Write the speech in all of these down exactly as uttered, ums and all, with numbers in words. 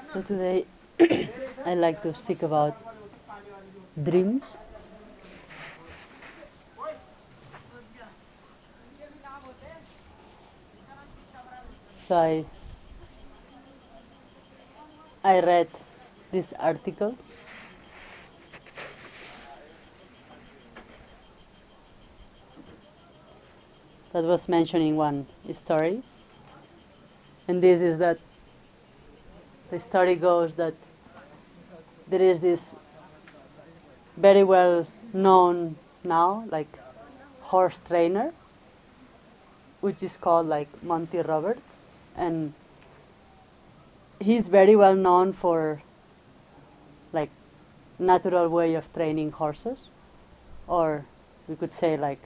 So today I like to speak about dreams. So I, I read this article that was mentioning one story, and this is that the story goes that there is this very well known now like horse trainer, which is called like Monty Roberts, and he's very well known for like natural way of training horses, or we could say like,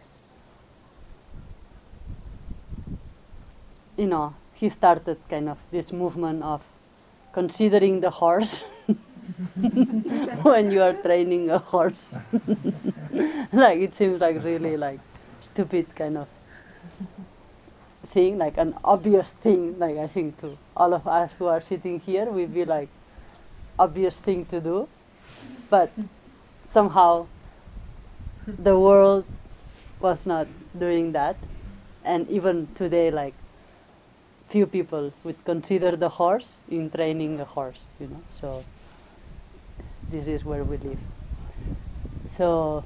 you know, he started kind of this movement of considering the horse when you are training a horse. Like it seems like really like stupid kind of thing, like an obvious thing, like I think to all of us who are sitting here would be like obvious thing to do, but somehow the world was not doing that, and even today like few people would consider the horse in training a horse, you know, so this is where we live. So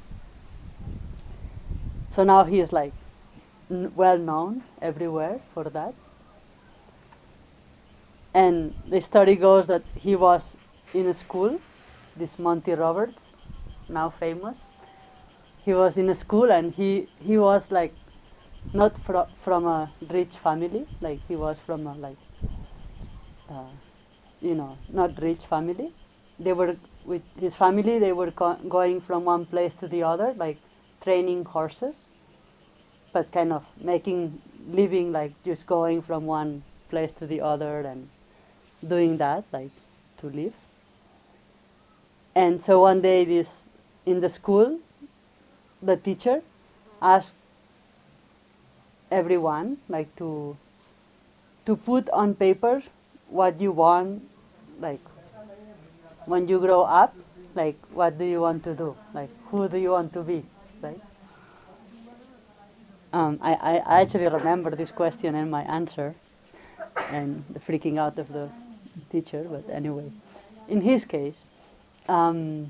so now he is like n- well known everywhere for that. And the story goes that he was in a school, this Monty Roberts, now famous. He was in a school and he, he was like not fro- from a rich family, like he was from a like, uh, you know, not rich family. They were, with his family, they were co- going from one place to the other, like training horses, but kind of making living like just going from one place to the other and doing that, like to live. And so one day this, in the school, the teacher asked everyone like to to put on paper what you want, like when you grow up, like what do you want to do, like who do you want to be, right? Um, I, I actually remember this question and my answer, and the freaking out of the teacher. But anyway, in his case, um,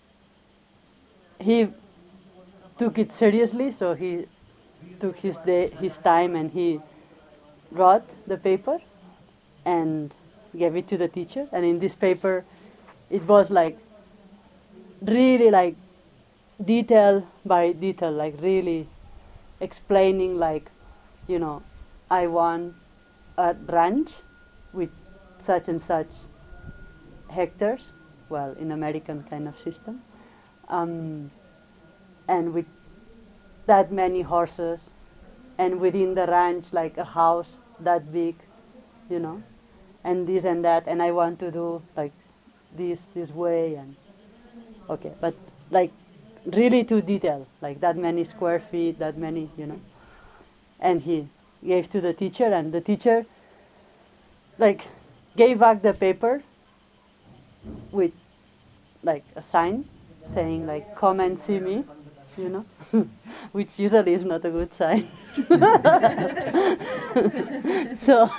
he took it seriously, so he took his day, his time, and he wrote the paper and gave it to the teacher. And in this paper, it was like really like detail by detail, like really explaining like, you know, I want a ranch with such and such hectares, well, in American kind of system, um, and with that many horses, and within the ranch like a house that big, you know, and this and that, and I want to do like this this way, and okay, but like really to detail, like that many square feet, that many, you know, and he gave to the teacher, and the teacher like gave back the paper with like a sign saying like come and see me, you know, which usually is not a good sign. So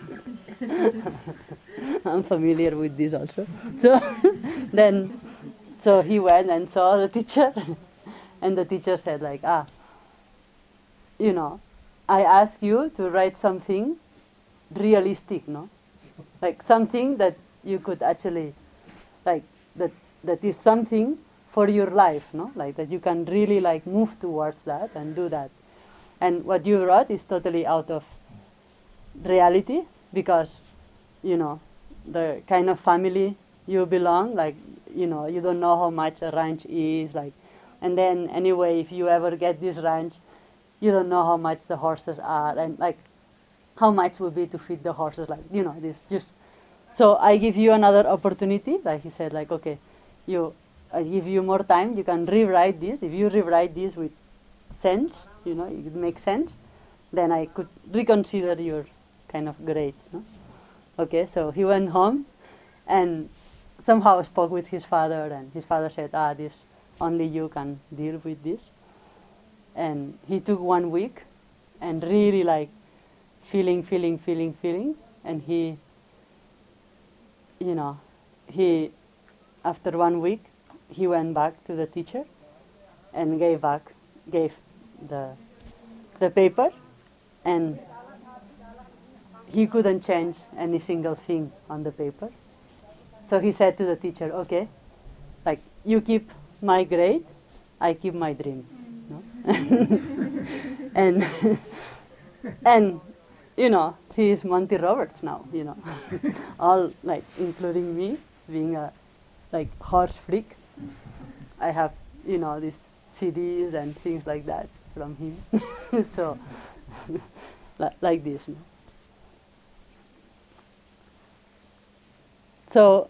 I'm familiar with this also. So then so he went and saw the teacher, and the teacher said like, ah, you know, I ask you to write something realistic, no? Like something that you could actually, like, that that is something for your life, no? Like that you can really like move towards that and do that. And what you wrote is totally out of reality because, you know, the kind of family you belong, like, you know, you don't know how much a ranch is, like, and then anyway, if you ever get this ranch, you don't know how much the horses are, and like, how much would be to feed the horses, like, you know, this just, so I give you another opportunity, like he said, like, okay, you, I give you more time, you can rewrite this, if you rewrite this with sense, you know, it makes sense, then I could reconsider your kind of grade, no? Okay, so he went home, and somehow spoke with his father, and his father said, ah, this, only you can deal with this. And he took one week and really like feeling, feeling, feeling, feeling, and he, you know, he, after one week, he went back to the teacher and gave back, gave the, the paper, and he couldn't change any single thing on the paper. So he said to the teacher, okay, like, you keep my grade, I keep my dream. No? and, and, you know, he is Monty Roberts now, you know. All, like, including me, being a, like, horse freak. I have, you know, these C Ds and things like that from him. So, like this. No? So,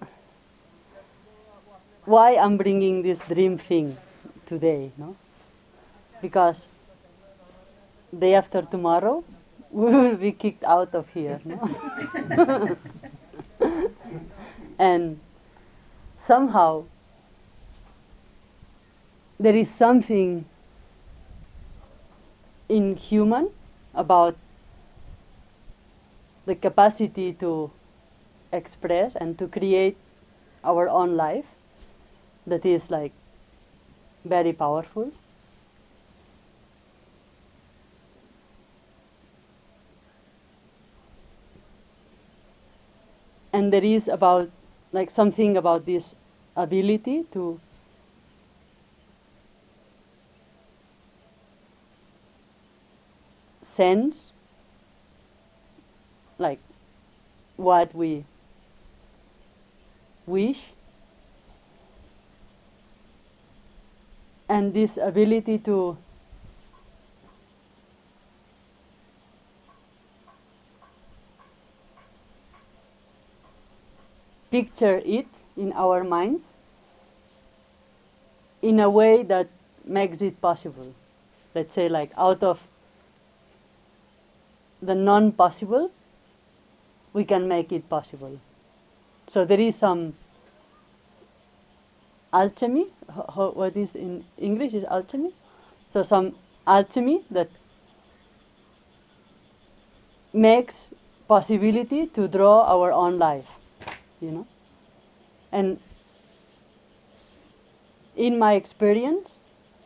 why I'm bringing this dream thing today, no? Because day after tomorrow, we will be kicked out of here, no? And somehow, there is something inhuman about the capacity to express and to create our own life that is like very powerful. And there is about like something about this ability to sense like what we wish, and this ability to picture it in our minds in a way that makes it possible. Let's say like out of the non-possible, we can make it possible. So there is some alchemy, ho- what is in English is alchemy. So some alchemy that makes possibility to draw our own life, you know. And in my experience,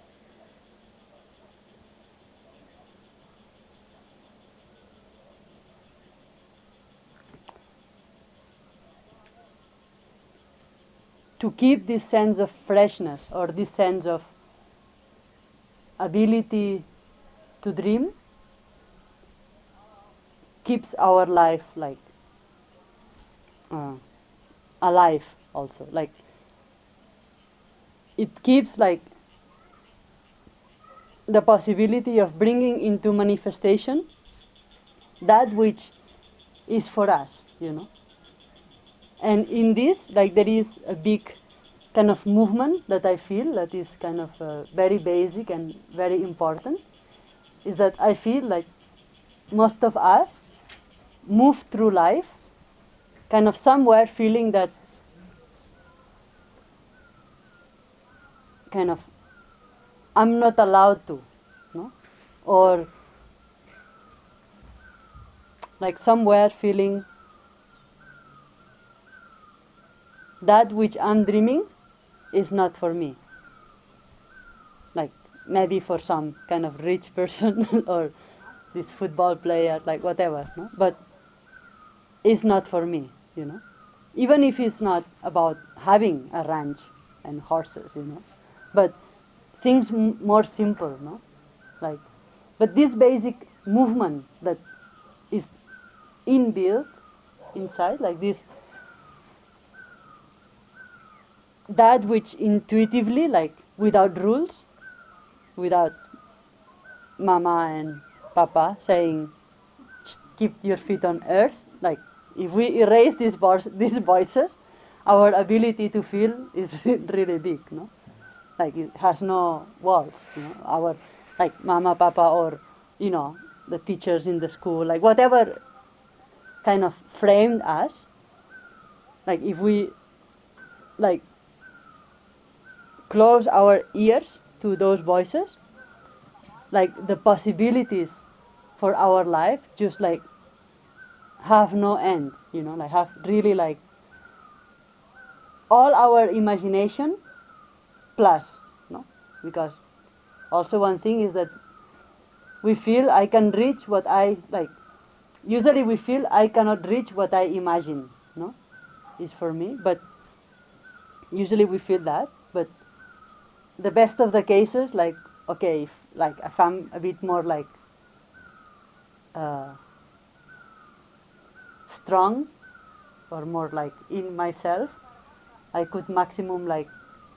to keep this sense of freshness or this sense of ability to dream keeps our life like uh, alive also. Like it keeps like the possibility of bringing into manifestation that which is for us, you know. And in this, like there is a big kind of movement that I feel that is kind of uh, very basic and very important, is that I feel like most of us move through life kind of somewhere feeling that kind of I'm not allowed to, no? Or like somewhere feeling that which I'm dreaming is not for me. Like maybe for some kind of rich person or this football player, like whatever, no? But it's not for me, you know. Even if it's not about having a ranch and horses, you know. But things m- more simple, no? Like, but this basic movement that is inbuilt inside, like this, that which intuitively, like without rules, without mama and papa saying, keep your feet on earth, like if we erase these, vo- these voices, our ability to feel is really big, no? Like it has no walls, you know, our, like mama, papa, or, you know, the teachers in the school, like whatever kind of framed us, like if we like close our ears to those voices, like the possibilities for our life just like have no end, you know, like have really like all our imagination plus, no? Because also one thing is that we feel I can reach what I like. Usually we feel I cannot reach what I imagine, no? Is for me, but usually we feel that. But the best of the cases, like okay, if like if I'm a bit more like uh, strong or more like in myself, I could maximum like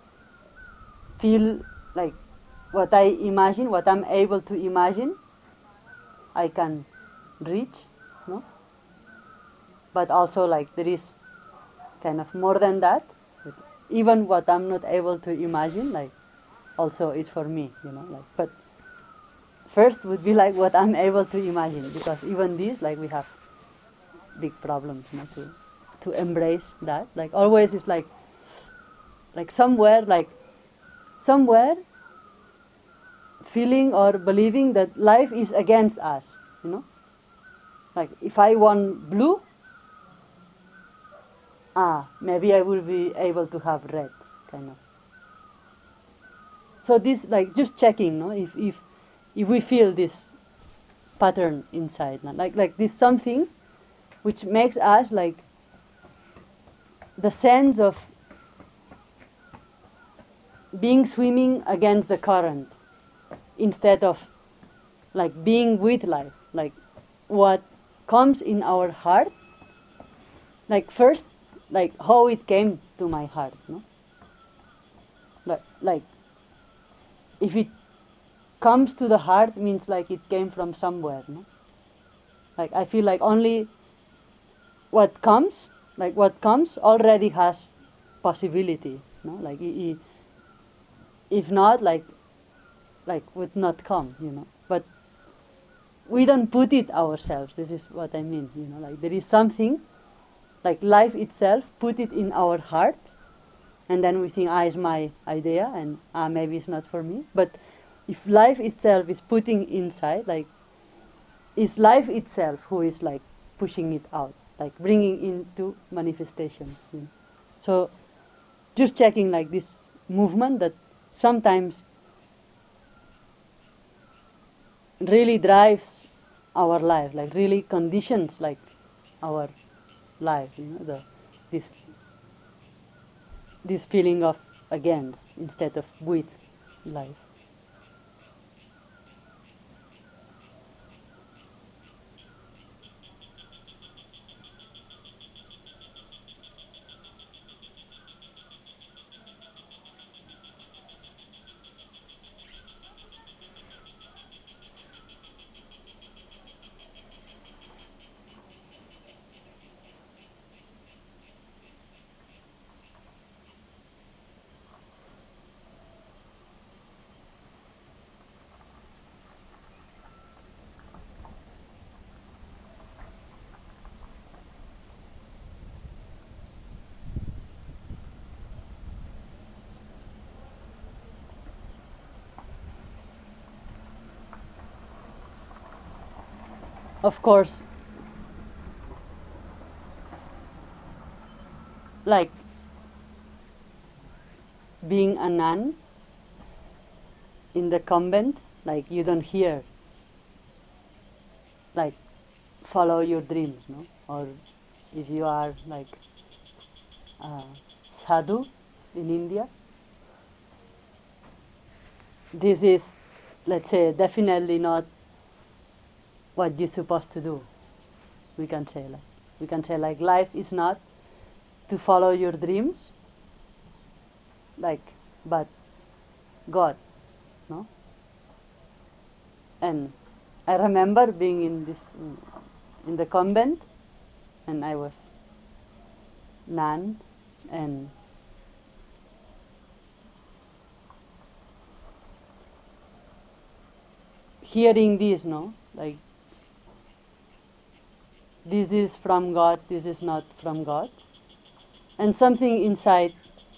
feel like what I imagine, what I'm able to imagine, I can reach, no? But also like there is kind of more than that. Even what I'm not able to imagine, like also is for me, you know. Like, but first would be like what I'm able to imagine, because even this, like we have big problems, you know, to to embrace that. Like always, it's like like somewhere, like somewhere, feeling or believing that life is against us, you know. Like if I want blue, ah, maybe I will be able to have red, kind of. So this, like, just checking, no, if if if we feel this pattern inside, no? like like this something which makes us like the sense of being swimming against the current instead of like being with life, like what comes in our heart, like first, like how it came to my heart, no? Like, like if it comes to the heart means like it came from somewhere, no? Like I feel like only what comes, like what comes already has possibility, no? Like i- i- if not, like like would not come, you know. But we don't put it ourselves. This is what I mean, you know. Like there is something, like life itself, put it in our heart, and then we think, ah, it's my idea, and ah, maybe it's not for me. But if life itself is putting inside, like, it's life itself who is like pushing it out, like bringing into manifestation. You know? So just checking like this movement that sometimes really drives our life, like really conditions like our life, you know, the this this feeling of against instead of with life. Of course, like being a nun in the convent, like you don't hear like follow your dreams, no? Or if you are like uh, sadhu in India, this is, let's say, definitely not what you're supposed to do. We can say like we can say like life is not to follow your dreams, like, but God, no? And I remember being in this in the convent, and I was nun, and hearing this, no, like this is from God, this is not from God. And something inside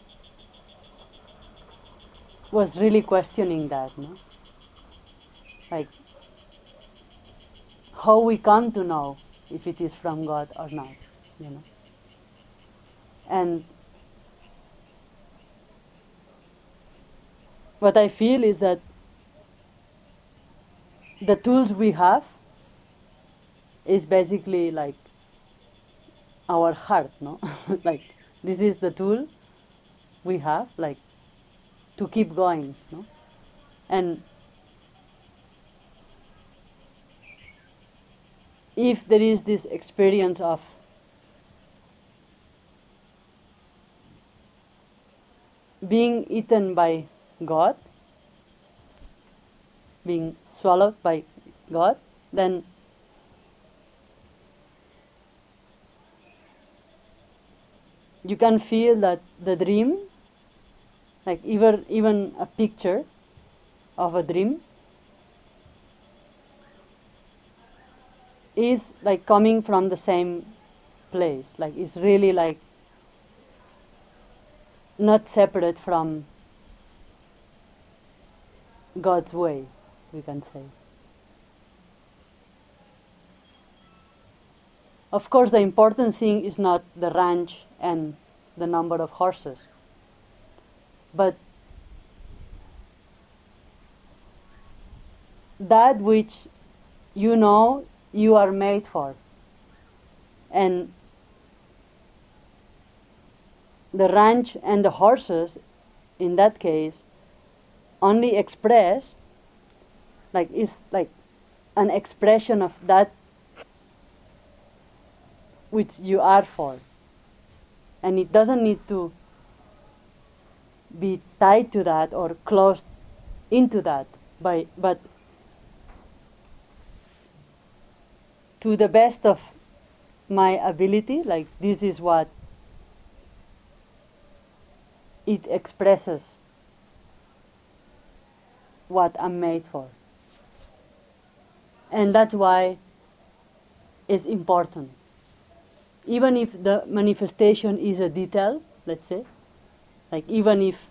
was really questioning that, no? Like, how we come to know if it is from God or not, you know? And what I feel is that the tools we have is basically like our heart, no? Like, this is the tool we have, like, to keep going, no? And if there is this experience of being eaten by God, being swallowed by God, then you can feel that the dream, like even, even a picture of a dream, is like coming from the same place. Like, it's really like not separate from God's way, we can say. Of course, the important thing is not the ranch and the number of horses, but that which you know you are made for. And the ranch and the horses, in that case, only express, like, is like an expression of that which you are for. And it doesn't need to be tied to that or closed into that, by, but to the best of my ability, like, this is what it expresses, what I'm made for. And that's why it's important. Even if the manifestation is a detail, let's say, like, even if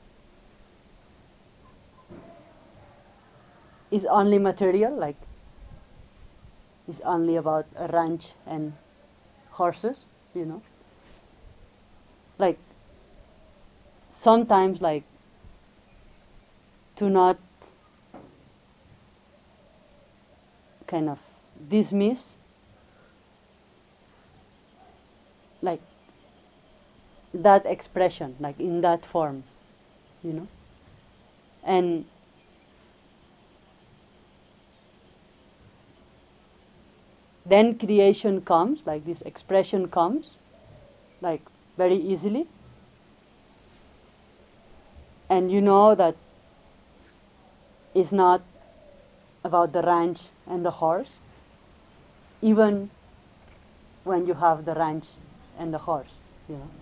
it's only material, like it's only about a ranch and horses, you know. Like, sometimes, like, to not kind of dismiss, like, that expression, like, in that form, you know. And then creation comes, like, this expression comes, like, very easily. And you know that it's not about the ranch and the horse, even when you have the ranch and the horse, you know.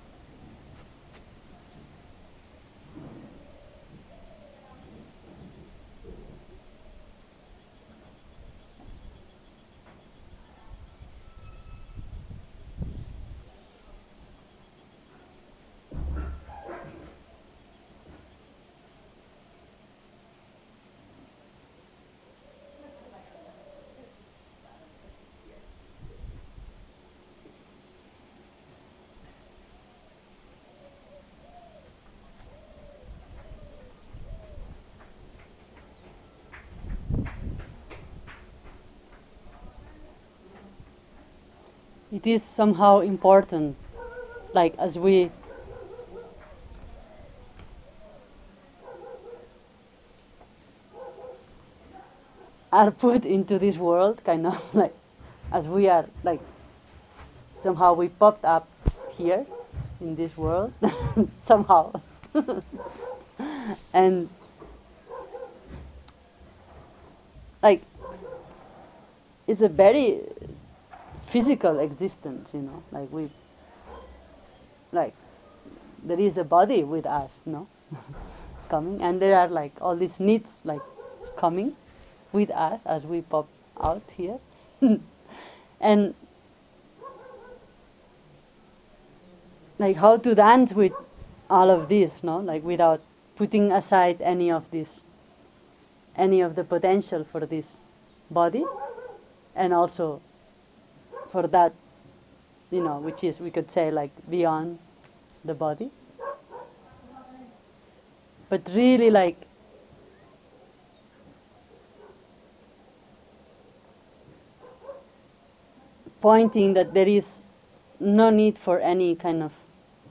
It is somehow important, like, as we are put into this world, kind of like, as we are, like, somehow we popped up here in this world, somehow. And, like, it's a very physical existence, you know, like, we, like, there is a body with us, no, coming, and there are, like, all these needs, like, coming with us as we pop out here. And like how to dance with all of this, no? Like without putting aside any of this, any of the potential for this body, and also for that, you know, which is, we could say, like beyond the body. But really, like, pointing that there is no need for any kind of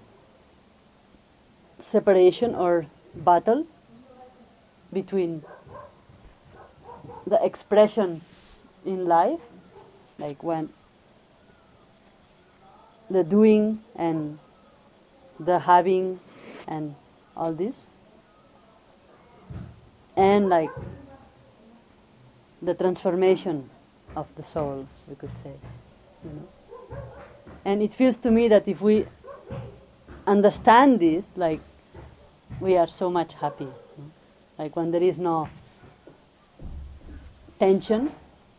separation or battle between the expression in life, like when the doing and the having and all this, and like the transformation of the soul, we could say. You know? And it feels to me that if we understand this, like, we are so much happy. You know? Like when there is no tension,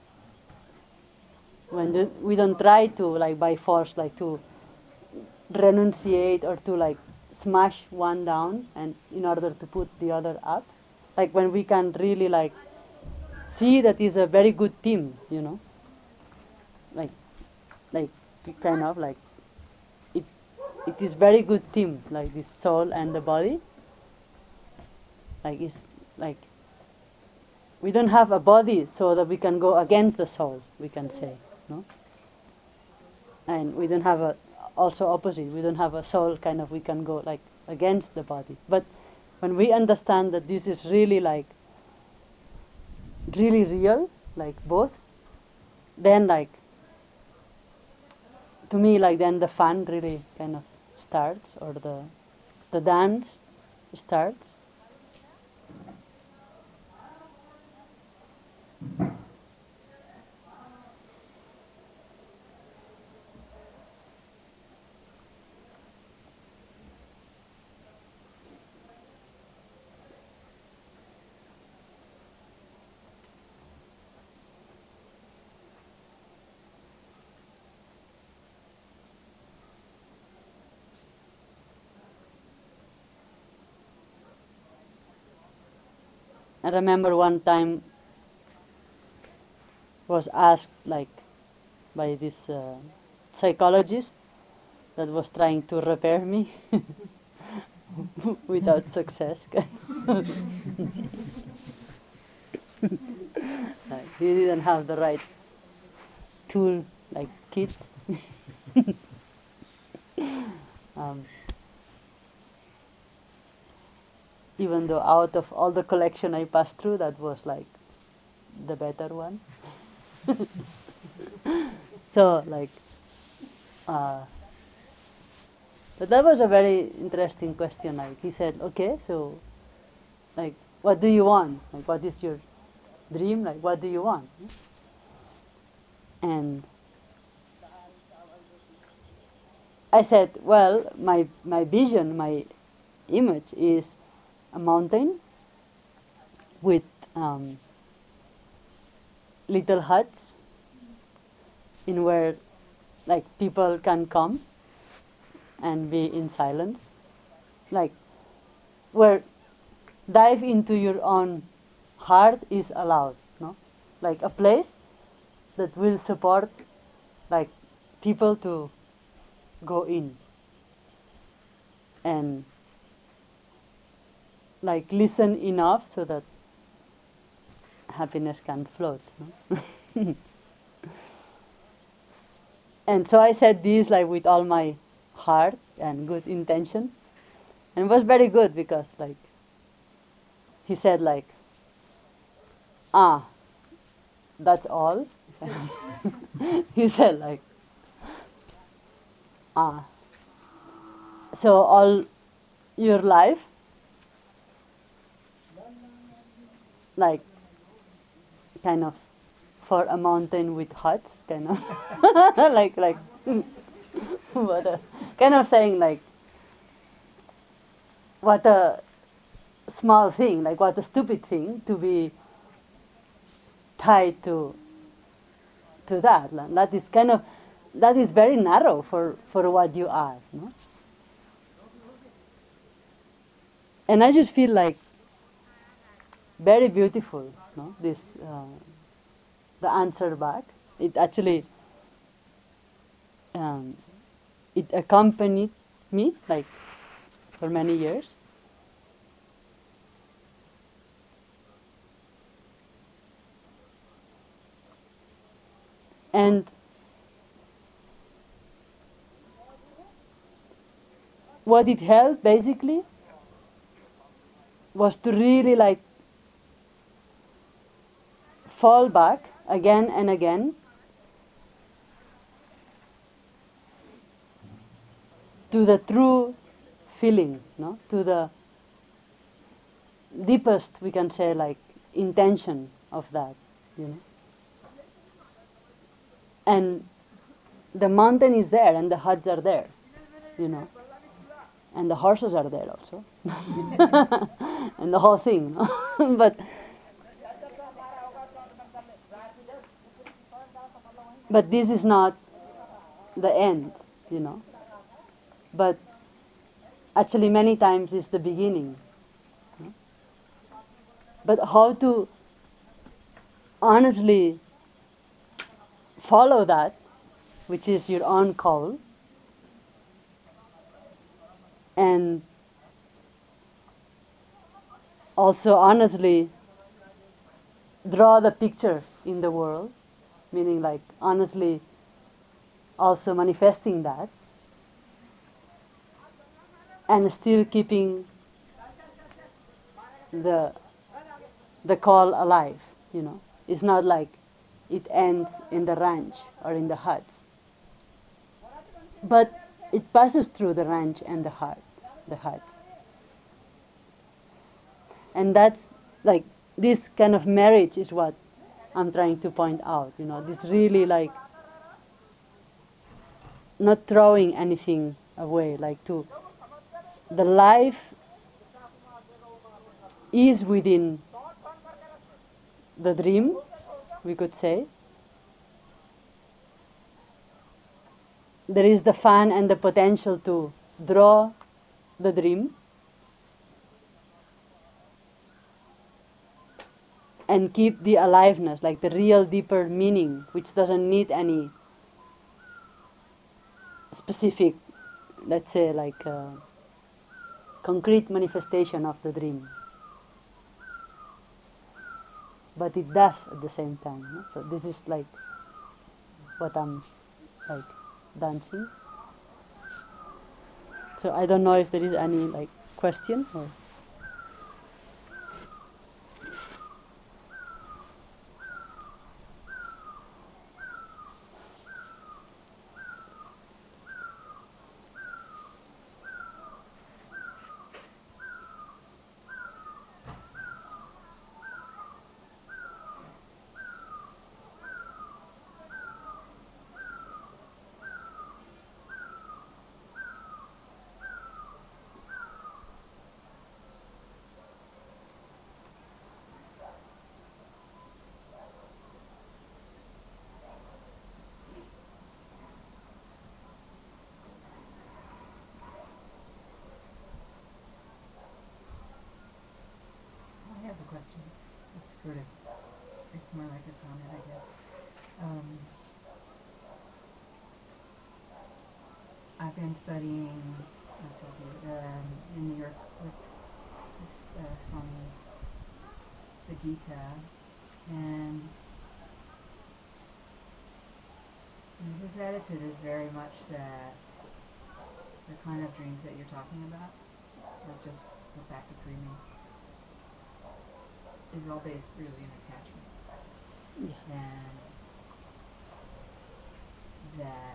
when the, we don't try to, like, by force, like to renunciate or to like smash one down and in order to put the other up. Like when we can really like see that is a very good team, you know, like, like kind of like it, it is very good team, like this soul and the body. Like it's like we don't have a body so that we can go against the soul, we can say, no? And we don't have a, also opposite, we don't have a soul kind of, we can go like against the body. But when we understand that this is really like, really real, like both, then like, to me, like then the fun really kind of starts, or the, the dance starts. I remember one time was asked like by this uh, psychologist that was trying to repair me without success. Like, he didn't have the right tool, like kit. um, even though out of all the collection I passed through, that was like the better one. So like, uh, but that was a very interesting question. Like he said, okay, so like, what do you want? Like, what is your dream? Like, what do you want? And I said, well, my my vision, my image is a mountain with um, little huts in where like people can come and be in silence, like where dive into your own heart is allowed, no? Like a place that will support like people to go in and like listen enough so that happiness can float. No? And so I said this like with all my heart and good intention, and it was very good because like he said like, ah, that's all. He said like, ah, so all your life, like kind of for a mountain with huts, kind of like like what a kind of saying like what a small thing, like what a stupid thing to be tied to to that. That is kind of, that is very narrow for, for what you are, no? and I just feel like very beautiful, no? This uh, the answer back. It actually um, it accompanied me like for many years. And what it held basically was to really like fall back again and again to the true feeling, no? To the deepest, we can say, like intention of that, you know. And the mountain is there, and the huts are there, you know, and the horses are there also, and the whole thing. No? but but this is not the end, you know. But actually, many times it's the beginning. No? But how to honestly follow that, which is your own call, and also honestly draw the picture in the world, meaning like honestly also manifesting that, and still keeping the the call alive, you know. It's not like it ends in the ranch or in the huts, but it passes through the ranch and the hut, the huts. And that's like this kind of marriage is what I'm trying to point out, you know, this really like not throwing anything away, like to the life is within the dream, we could say. There is the fun and the potential to draw the dream and keep the aliveness, like the real deeper meaning, which doesn't need any specific, let's say, like uh, concrete manifestation of the dream. But it does at the same time. No? So this is like what I'm like dancing. So I don't know if there is any like question or. I have a question. It's sort of, it's more like a comment, I guess. Um, I've been studying, I told you, um, in New York with this uh, Swami, the Gita, and his attitude is very much that the kind of dreams that you're talking about, or just the fact of dreaming, is all based really in attachment. Yeah. And that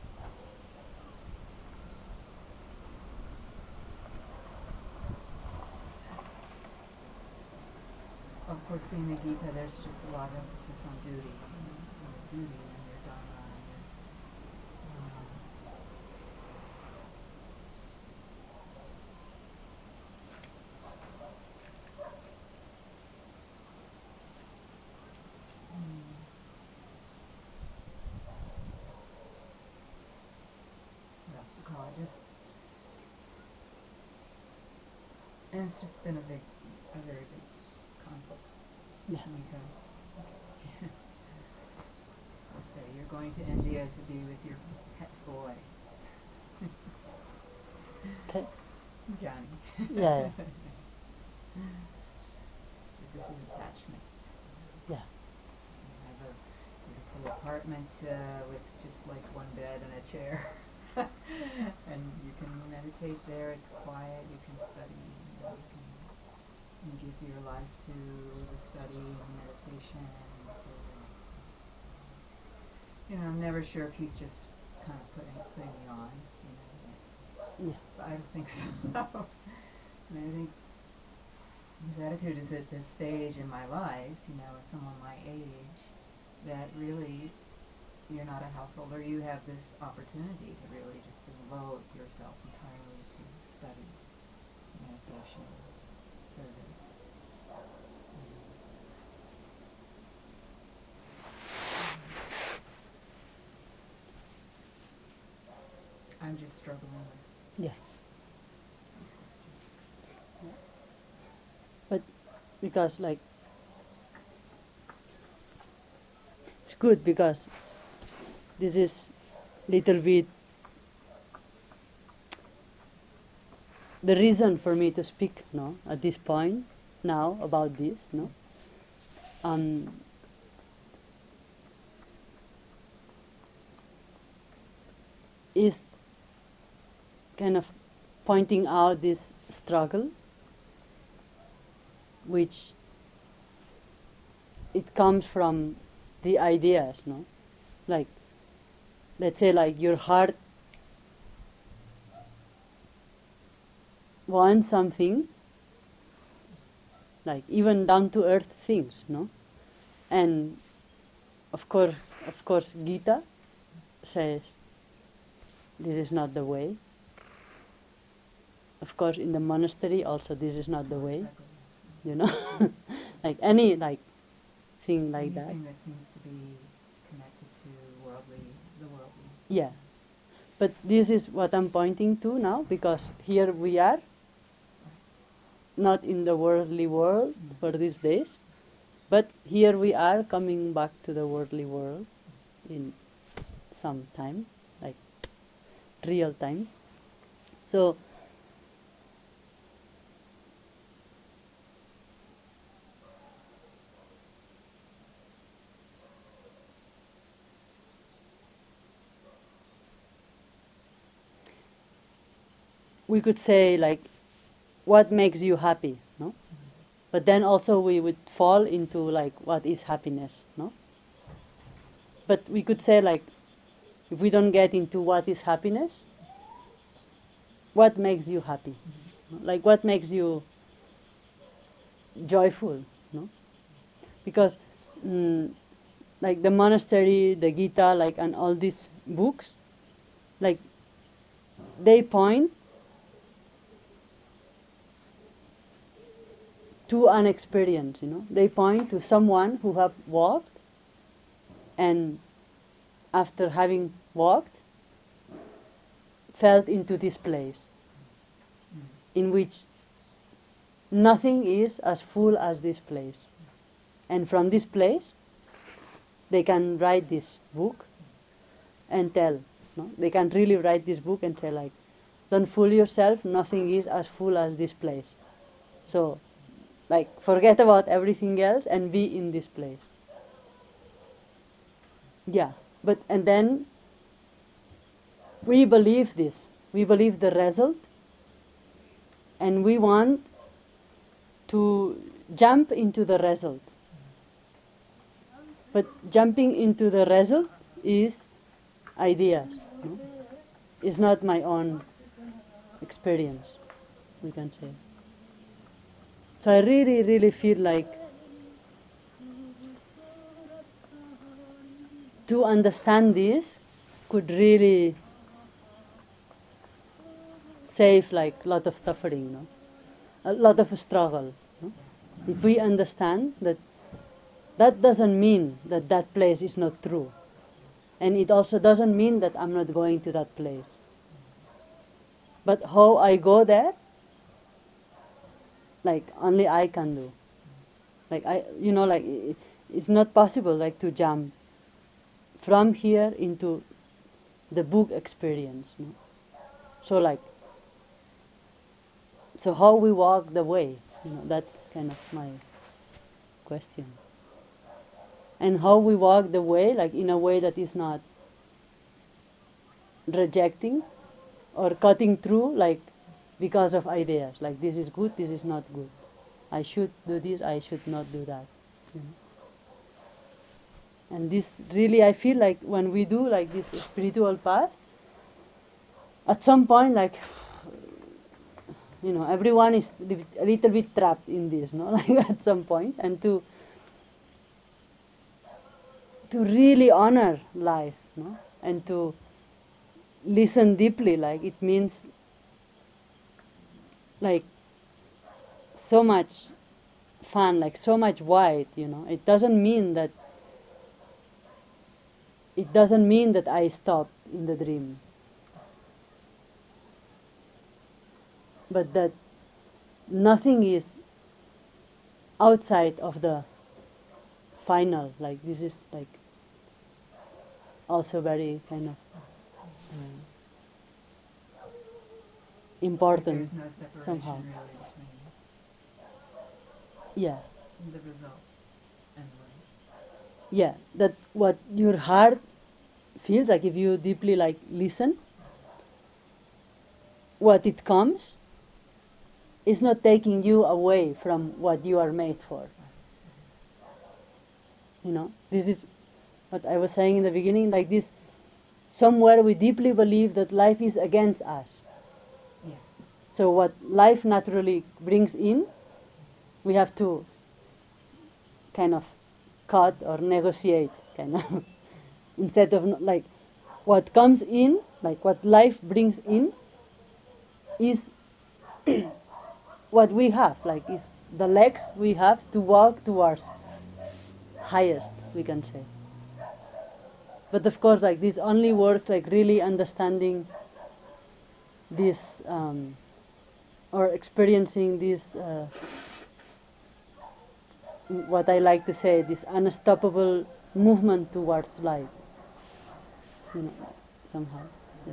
of course, being a Gita, there's just a lot of emphasis on duty, you know, on duty and your dharma and your, um, mm, what else to call it? Just And it's just been a big, a very big conflict. Yeah. Because, let's say you're going to India to be with your pet boy. Pet? Johnny. Yeah, yeah. So this is attachment. Yeah. You have a beautiful apartment uh, with just like one bed and a chair. And you can meditate there, it's quiet, you can study, you, know, you can you give your life to the study and meditation and service. You know, I'm never sure if he's just kind of putting putting me on, you know. Yeah. But I don't think so. I mean, I think his attitude is at this stage in my life, you know, as someone my age, that really you're not a householder, you have this opportunity to really just devote yourself entirely to study, meditation, service. I'm just struggling with Yeah. these questions. But because like it's good because this is little bit the reason for me to speak, no, at this point now about this, no. Um, is kind of pointing out this struggle, which it comes from the ideas, no, like let's say like your heart wants something, like even down to earth things, no, and of course, of course, Gita says this is not the way. Of course, in the monastery also this is not the way, you know, like any like thing like that. Anything that seems to be connected to worldly, the worldly. Yeah, but this is what I'm pointing to now, because here we are, not in the worldly world for these days, but here we are coming back to the worldly world in some time, like real time. So we could say like, what makes you happy, no? But then also we would fall into like, what is happiness, no? But we could say like, if we don't get into what is happiness, what makes you happy? Like what makes you joyful, no? Because mm, like the monastery, the Gita, like and all these books, like they point to an experience, you know. They point to someone who have walked, and after having walked, felt into this place, Mm. in which nothing is as full as this place. And from this place, they can write this book and tell, no? They can really write this book and say like, don't fool yourself, nothing is as full as this place. So, like, forget about everything else and be in this place. Yeah, but, and then we believe this. We believe the result, and we want to jump into the result. But jumping into the result is ideas, no? It's not my own experience, we can say. So I really, really feel like to understand this could really save like a lot of suffering, no? A lot of struggle. No? If we understand that that doesn't mean that that place is not true. And it also doesn't mean that I'm not going to that place. But how I go there like only I can do. Like I, you know, like i- it's not possible like to jump from here into the book experience. No? So like, so how we walk the way, you know, that's kind of my question. And how we walk the way, like in a way that is not rejecting or cutting through, like because of ideas, like this is good, this is not good. I should do this, I should not do that. You know? And this really, I feel like when we do like this spiritual path, at some point, like, you know, everyone is a little bit trapped in this, no? Like at some point, and to to really honor life, no? And to listen deeply, like it means like so much fun, like so much wide, you know. It doesn't mean that it doesn't mean that I stop in the dream. But that nothing is outside of the final, like this is like also very kind of uh, important There's no separation somehow. really between Yeah, the result and the way. yeah. That what your heart feels like, if you deeply like listen, what it comes is not taking you away from what you are made for. You know, this is what I was saying in the beginning, like this, somewhere we deeply believe that life is against us. Yeah. So what life naturally brings in, we have to kind of cut or negotiate, kind of, instead of no- like what comes in, like what life brings in, is what we have, like is the legs we have to walk towards highest, we can say. But of course, like this only works like really understanding this um, or experiencing this, uh, what I like to say, this unstoppable movement towards life. You know, somehow. Yeah.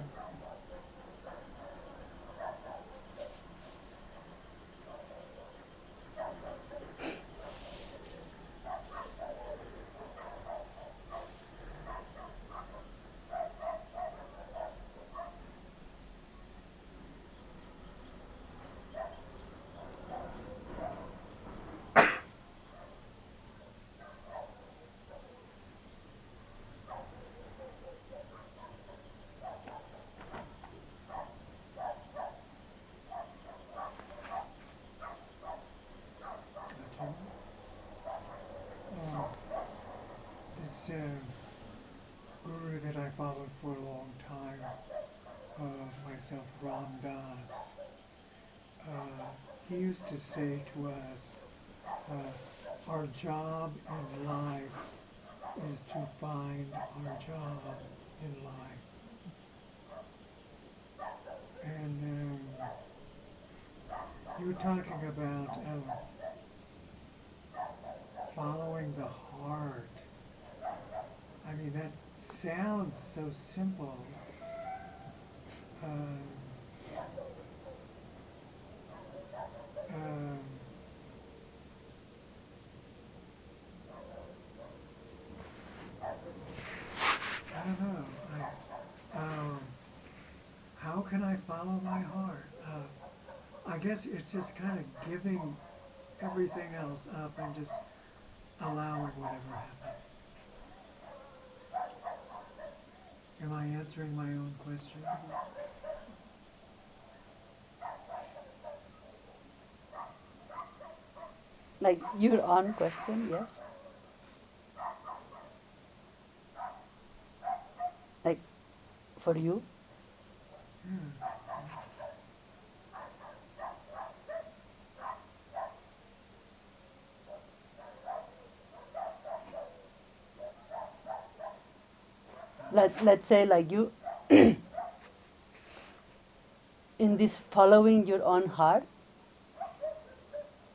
Ajahn. Um, this uh, guru that I followed for a long time, uh, myself, Ram Dass, uh, he used to say to us, uh, our job in life is to find our job in life. And um, you were talking about um, following the heart. I mean, that sounds so simple. Um, um, I don't know. I, um, how can I follow my heart? Uh, I guess it's just kind of giving everything else up and just allowing whatever happens. Am I answering my own question? Like your own question, yes? Like for you? Yeah. Let, let's say like you, in this following your own heart,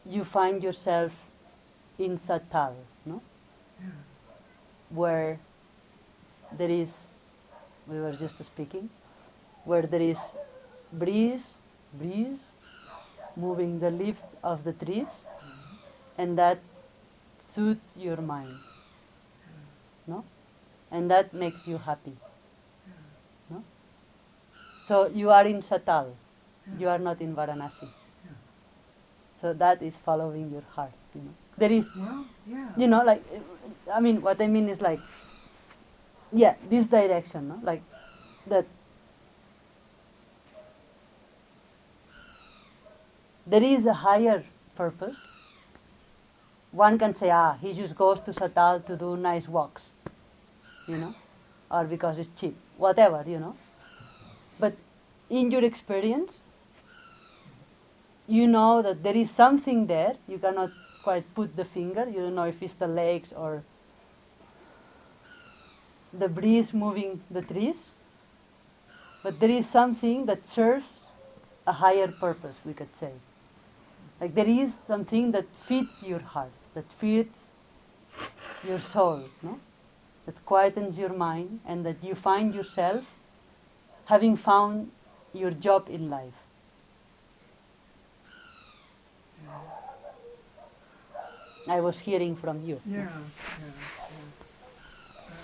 you find yourself in Satal, no? Yeah. Where there is, we were just speaking, where there is breeze, breeze, moving the leaves of the trees, and that soothes your mind, no? And that makes you happy, no? So you are in Satal, you are not in Varanasi. So that is following your heart, you know. There is, Well, yeah. you know, like, I mean, what I mean is like, yeah, this direction, no? Like, that there is a higher purpose. One can say, ah, he just goes to Satal to do nice walks, you know, or because it's cheap, whatever, you know. But in your experience, you know that there is something there. You cannot quite put the finger. You don't know if it's the lakes or the breeze moving the trees. But there is something that serves a higher purpose, we could say. Like there is something that feeds your heart, that feeds your soul, no? That quietens your mind, and that you find yourself having found your job in life. I was hearing from you. Yeah, yeah, yeah.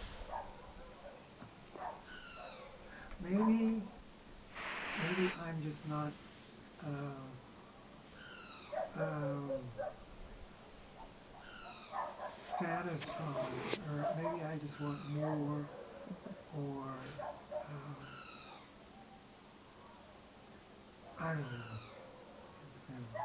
Uh, maybe, maybe I'm just not, uh, um, satisfied, or maybe I just want more, or, um, I don't know. It's, um,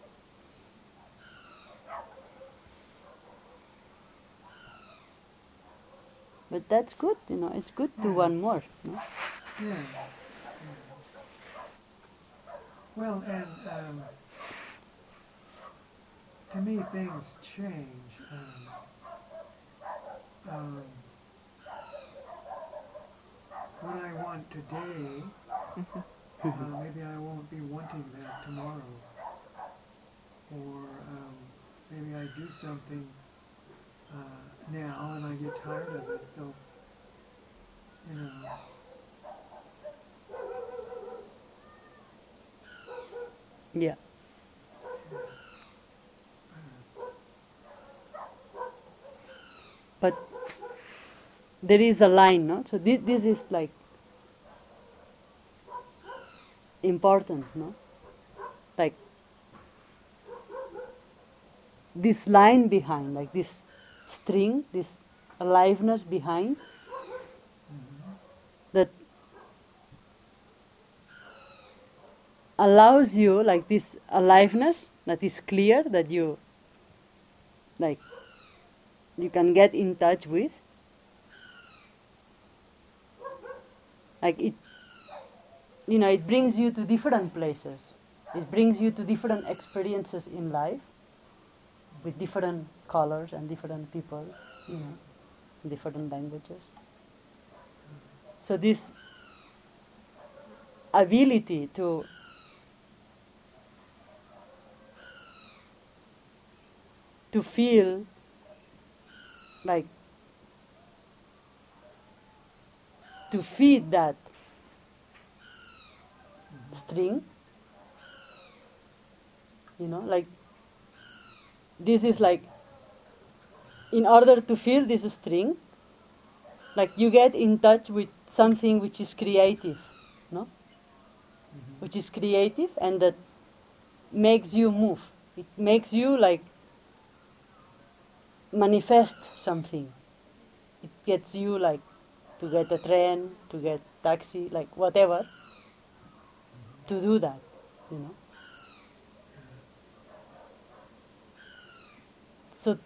But that's good, you know, it's good to Yeah. want more. No? Yeah. yeah. Well, and um, to me, things change. Um, um, what I want today, uh, maybe I won't be wanting that tomorrow. Or um, maybe I do something uh, now and I get tired of it. So, you know. Yeah. But there is a line, no? So this, this is like important, no? Like this line behind, like this string, this aliveness behind, that allows you, like this aliveness that is clear, that you, like, you can get in touch with. Like it, you know, it brings you to different places. It brings you to different experiences in life, with different colors and different people, you know, different languages. So this ability to to feel like to feed that string, you know, like this is like, in order to feel this string, like you get in touch with something which is creative, no? Mm-hmm. Which is creative and that makes you move. It makes you like manifest something. It gets you like to get a train, to get taxi, like whatever, to do that, you know. So,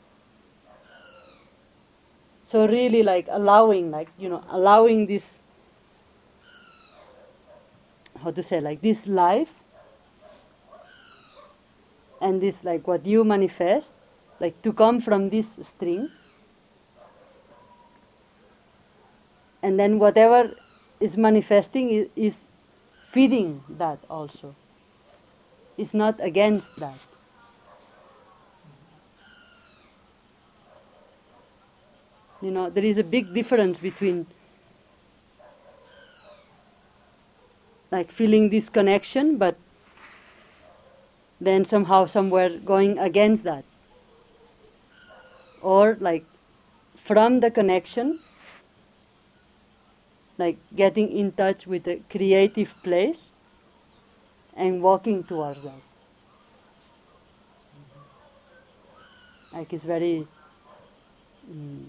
so really like allowing, like, you know, allowing this, how to say, like this life and this, like what you manifest, like to come from this string, and then whatever is manifesting is, is feeding that also. It's not against that. You know, there is a big difference between like feeling this connection, but then somehow somewhere going against that. Or like from the connection, like getting in touch with a creative place and walking towards that. Like it's very mm,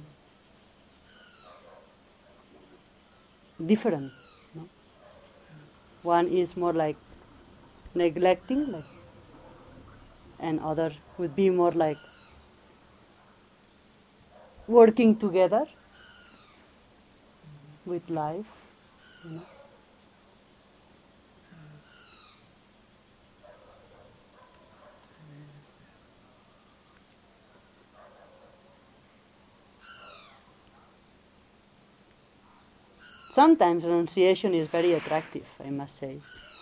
different. No? One is more like neglecting, like, and other would be more like working together with life. You know? Sometimes renunciation is very attractive, I must say.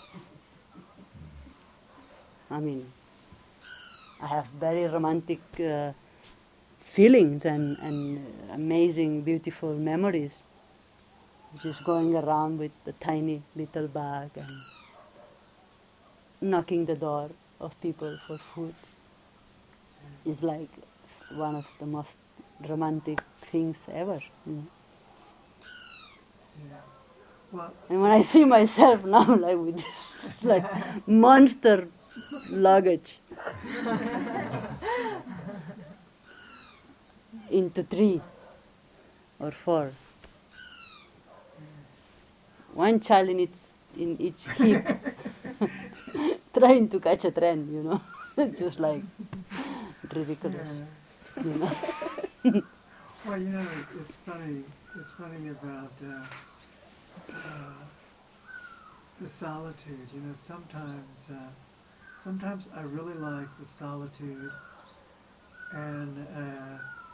I mean, I have very romantic uh, feelings and, and amazing, beautiful memories. Just going around with the tiny little bag and knocking the door of people for food is like one of the most romantic things ever. You know? Yeah. Well, And when I see myself now, like with this, like monster luggage into three or four, one child in each in each hip, trying to catch a trend, you know, just like ridiculous, yeah. you know. Well, you know, it's, it's funny. It's funny about uh, uh, the solitude. You know, sometimes, uh, sometimes I really like the solitude, and uh,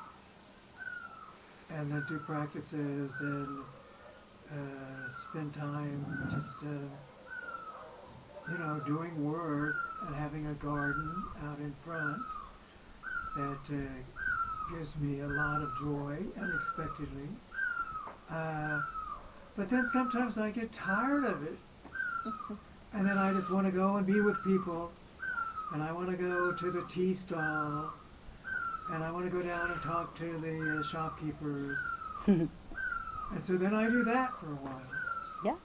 and then do practices and uh, spend time just, uh, you know, doing work and having a garden out in front that uh, gives me a lot of joy unexpectedly. Uh, but then sometimes I get tired of it. And then I just want to go and be with people. And I want to go to the tea stall. And I want to go down and talk to the uh, shopkeepers. And so then I do that for a while. Yeah.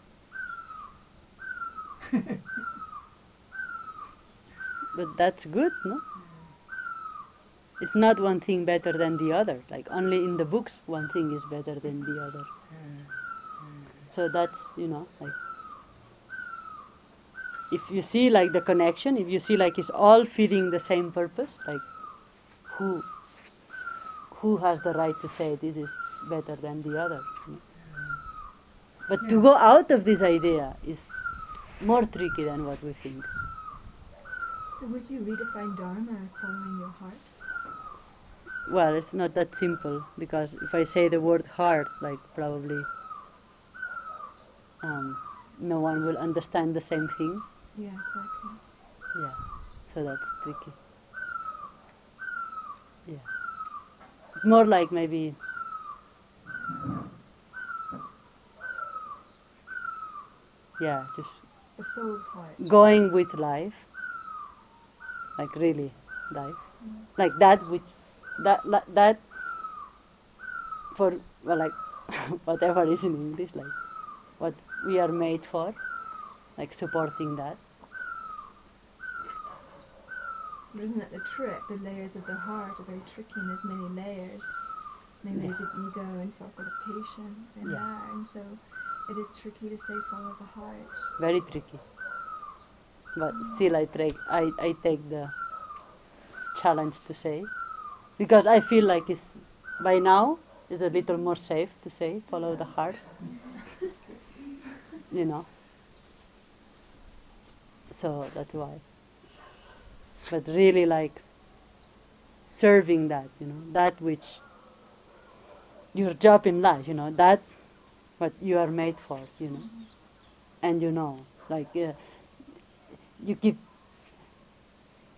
But that's good, no? It's not one thing better than the other. Like only in the books one thing is better than the other. So that's, you know, like if you see like the connection, if you see like it's all feeding the same purpose, like who who has the right to say this is better than the other? You know? But to go out of this idea is more tricky than what we think. So would you redefine Dharma as following your heart? Well, it's not that simple, because if I say the word heart, like probably um, no one will understand the same thing. Yeah, exactly. Yeah, so that's tricky. Yeah. More like maybe yeah, just The soul's heart. going with life, like really life, like that which that la- that for well, like whatever is in English, like what we are made for, like supporting that. But isn't that the trick? The layers of the heart are very tricky, and there's many layers. Many Yeah. layers of ego and self-adaptation in Yeah. there, and so it is tricky to say follow the heart. Very tricky, but still I take I, I take the challenge to say, because I feel like it's by now it's a little more safe to say follow the heart. You know. So that's why. But really like serving that, you know, that which your job in life, you know, that what you are made for, you know. And you know, like uh, you keep,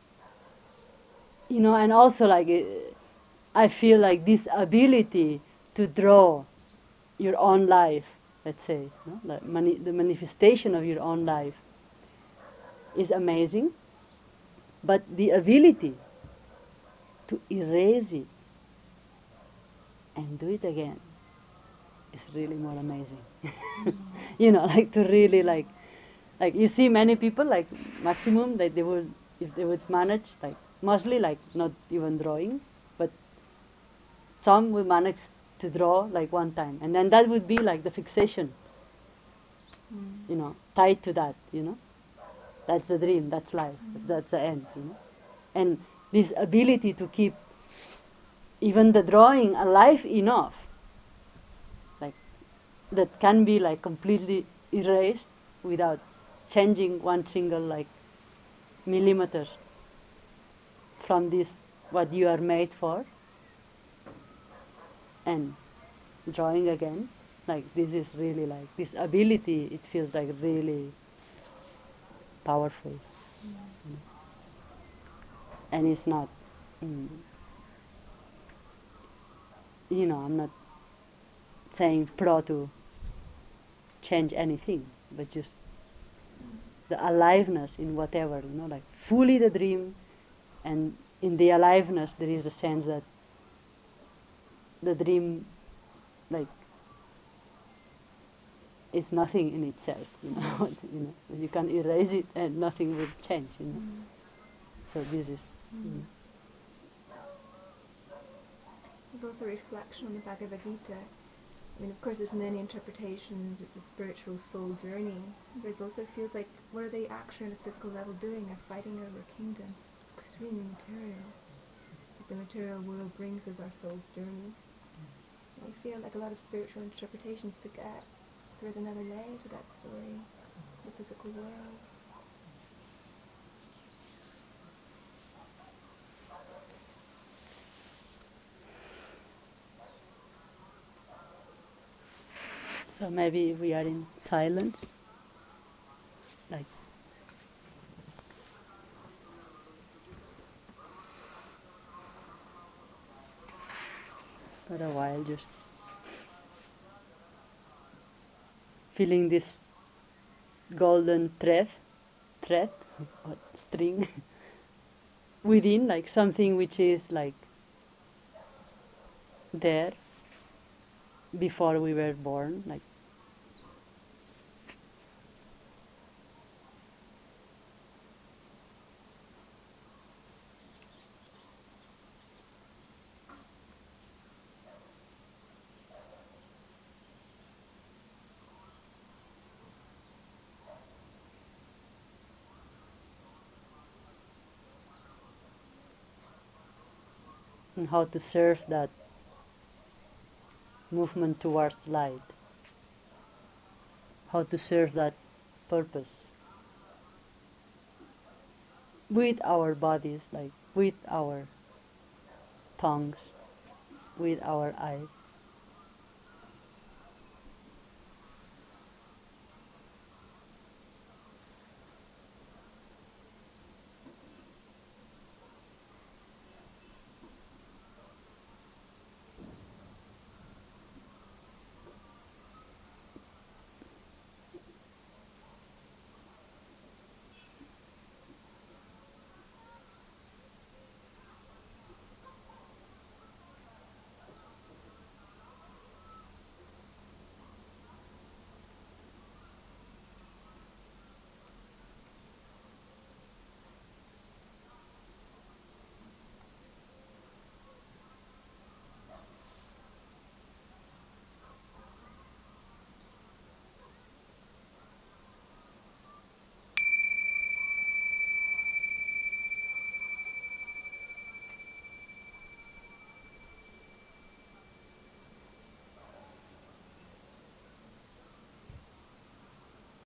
you know, and also like uh, I feel like this ability to draw your own life, let's say, no? Like mani- the manifestation of your own life is amazing, but the ability to erase it and do it again is really more amazing. You know, like to really like, like you see many people like maximum that they would, if they would manage, like mostly like not even drawing, but some will manage to draw like one time, and then that would be like the fixation, Mm. you know, tied to that, you know. That's the dream, that's life, that's the end, you know. And this ability to keep even the drawing alive enough, like that can be like completely erased without changing one single like millimeter from this what you are made for, and drawing again, like this is really like this ability, it feels like really powerful. Mm. And it's not mm, you know, I'm not saying pro to change anything, but just the aliveness in whatever, you know, like fully the dream, and in the aliveness there is a sense that the dream like is nothing in itself, you know. You know, you can erase it and nothing will change, you know. Mm. So this is Mm. you know, There's also reflection on the Bhagavad Gita. I mean, of course, there's many interpretations. It's a spiritual soul journey, but it also feels like, what are they actually on a physical level doing? They're fighting over a kingdom, extremely material. Like the material world brings us our soul's journey. I feel like a lot of spiritual interpretations forget there is another layer to that story, the physical world. so maybe if we are in silence, like for a while, just feeling this golden thread, thread or string within, like something which is like there before we were born, like and how to serve that movement towards light, how to serve that purpose with our bodies, like with our tongues, with our eyes.